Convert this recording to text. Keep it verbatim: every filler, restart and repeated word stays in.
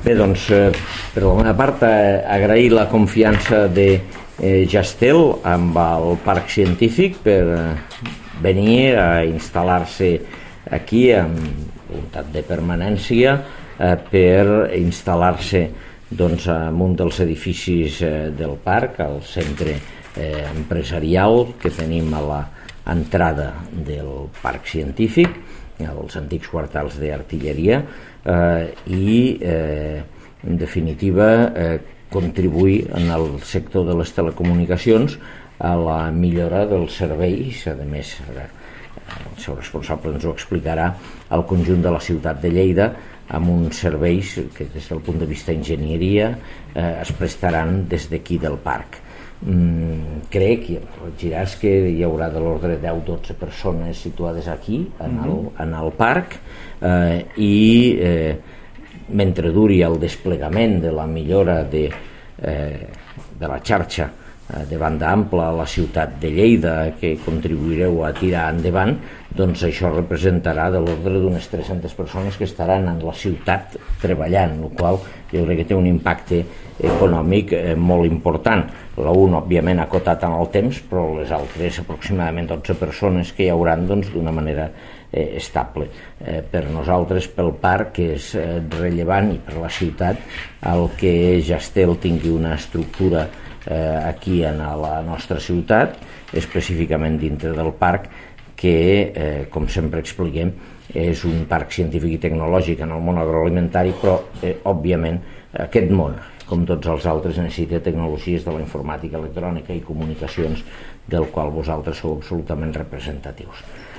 Bé, doncs, eh, per la meva part, eh, agrair la confiança de eh, Gestel amb el Parc Científic per eh, venir a instal·lar-se aquí amb voluntat de permanència, eh, per instal·lar-se doncs, en un dels edificis eh, del parc, al centre eh, empresarial que tenim a l'entrada del Parc Científic, als antics quartals d'artilleria, eh, i eh, en definitiva eh, contribuir en el sector de les telecomunicacions a la millora dels serveis. A més, el seu responsable ens ho explicarà, al conjunt de la ciutat de Lleida, amb uns serveis que des del punt de vista enginyeria eh, es prestaran des d'aquí del parc. Mm, crec, i em corregiràs, que hi haurà de l'ordre de deu a dotze persones situades aquí en el, en el parc, eh, i eh, mentre duri el desplegament de la millora de, eh, de la xarxa eh, de banda ampla a la ciutat de Lleida, que contribuireu a tirar endavant, doncs això representarà de l'ordre d'unes tres-centes persones que estaran en la ciutat treballant, el qual jo crec que té un impacte econòmic eh, molt important. La un, òbviament, acotat en el temps, però les altres, aproximadament dotze persones que hi hauran, doncs, d'una manera eh, estable. Eh, per nosaltres, pel parc, és eh, rellevant, i per la ciutat, el que Gestel tingui una estructura eh, aquí en la nostra ciutat, específicament dintre del parc, que, eh, com sempre expliquem, és un parc científic i tecnològic en el món agroalimentari, però, eh, òbviament, aquest món, com tots els altres, necessita tecnologies de la informàtica electrònica i comunicacions, del qual vosaltres sou absolutament representatius.